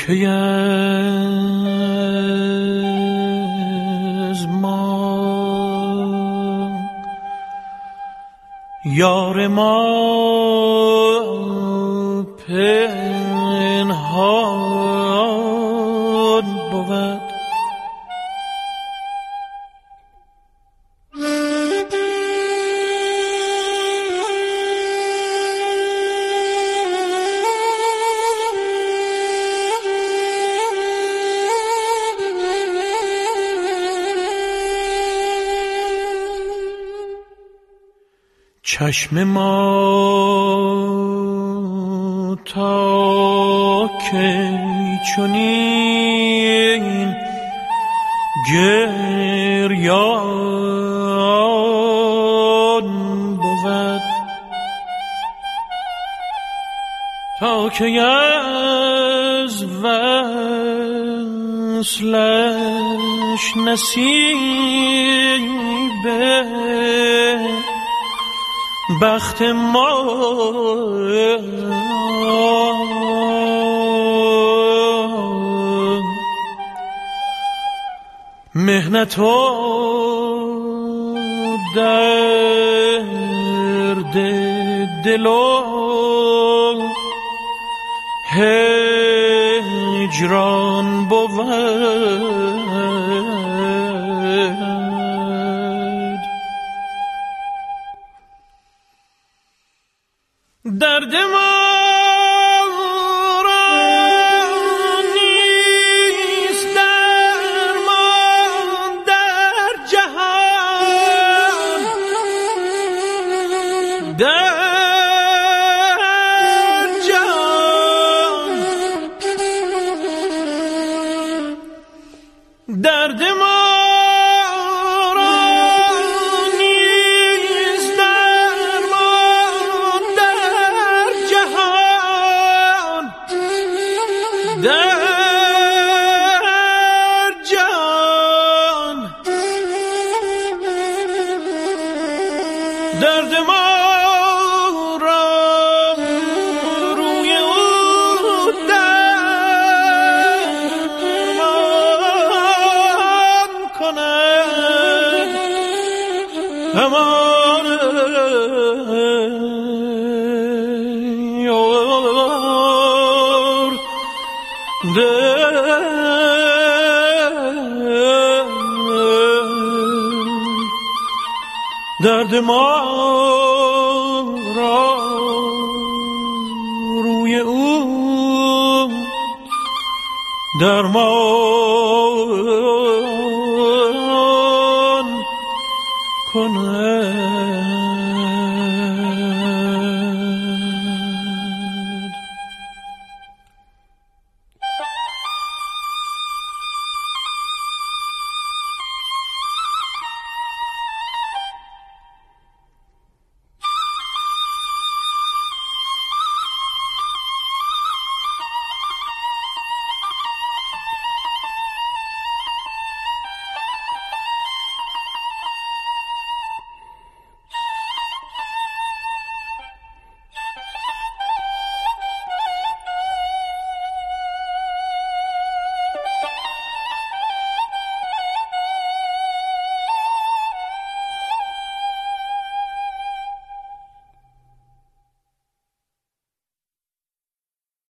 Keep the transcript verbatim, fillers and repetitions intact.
که از ما یار ما پنهان بود. چشم ما تا که چنین گریان بود، تا که از وصلش نصیبه بخت ما مهنت و درد دل و هجران بود. درد ما را نیست درمان در جهان، در جهان درد ما درد ما را روی او درمان کند. امان یار درد ما را روی او درمان کند.